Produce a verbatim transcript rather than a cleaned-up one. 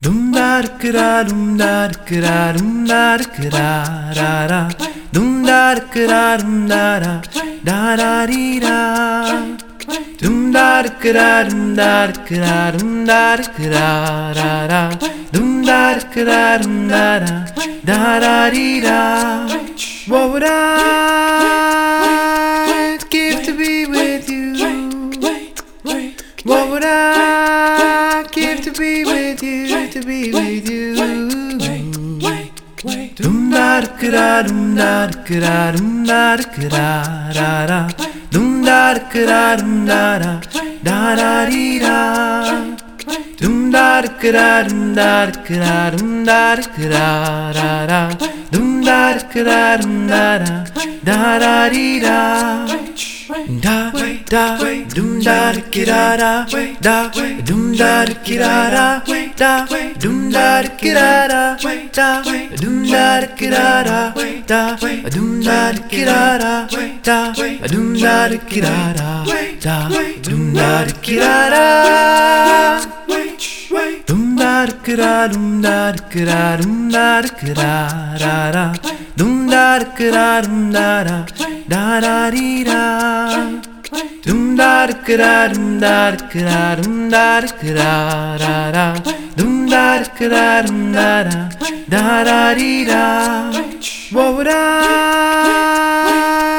Dum da da dum da da dum da da da da dum da da dum da da da da dee da dum da da dum da da dum da da da da dum da da dum da da da da dee da. What would I give to be with you? What would I give to be with you, to be with you? Dum da da dum da da dum da da da da dum da da dum da da da da dee da dum da da dum da da dum da da da da dum da da dum da da da da dee da. Da da dum da da da da dum da da da da dum da da da da dum da da da da dum da da da da dum da da da da dum da da da dum da da dum da da dum da da da dum da da dum da da da da dee da dum da da dum da da dum da da da dum da da dum da da da da dee da. What would I